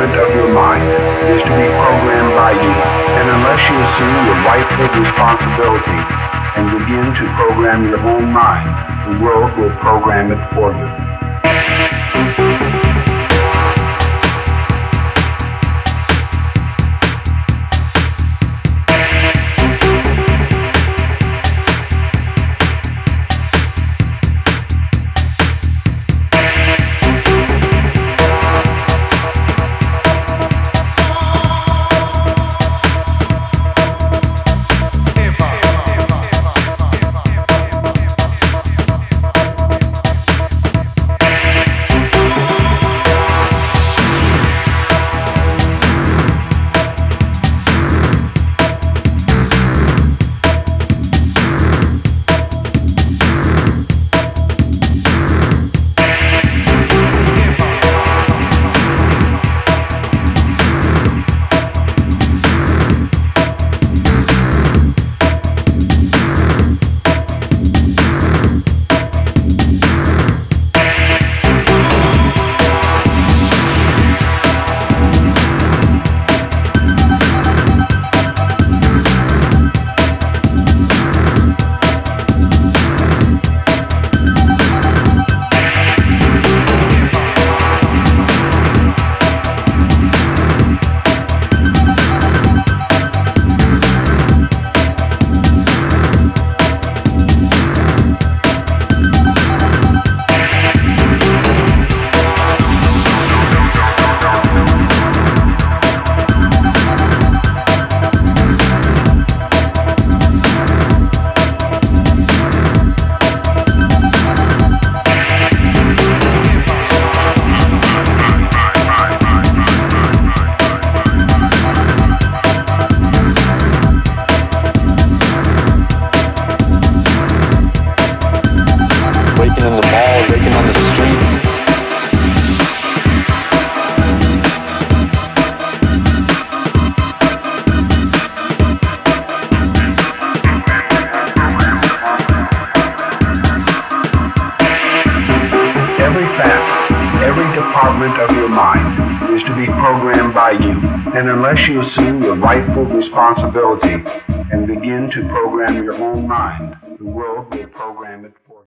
department of your mind is to be programmed by you, and unless you assume your rightful responsibility and begin to program your own mind, the world will program it for you. Every department of your mind is to be programmed by you, and unless you assume your rightful responsibility and begin to program your own mind, the world will program it